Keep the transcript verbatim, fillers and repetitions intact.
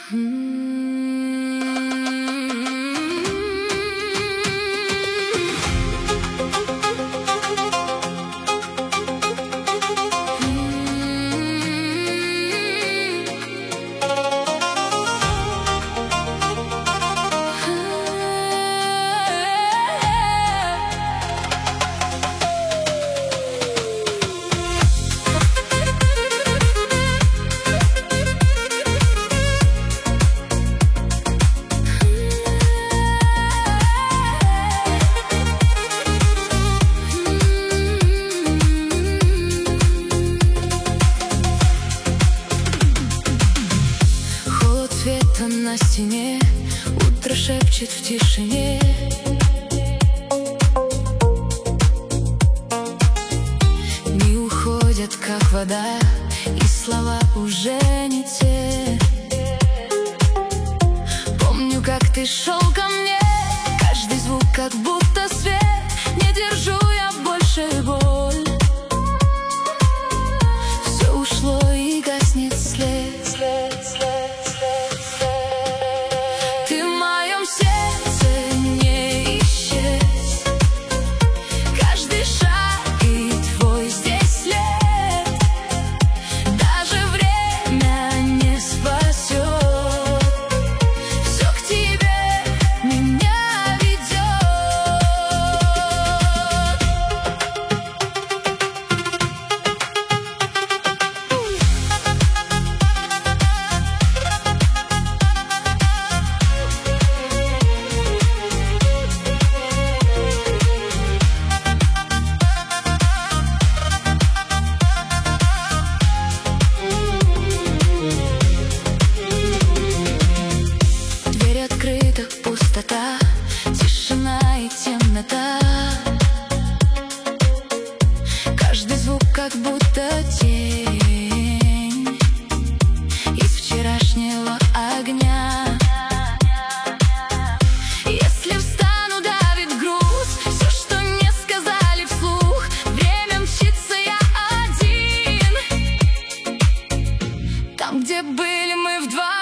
Света на стене, утро шепчет в тишине. Дни уходят, как вода, и слова уже не те. Помню, как ты шел ко мне, каждый звук как будто свет. Не держу я больше боль, все ушло и гаснет след, след, след. Пустота, тишина и темнота. Каждый звук как будто тень из вчерашнего огня. Если встану, давит груз, все, что не сказали вслух. Время мчится, я один. Там, где были мы вдвоем.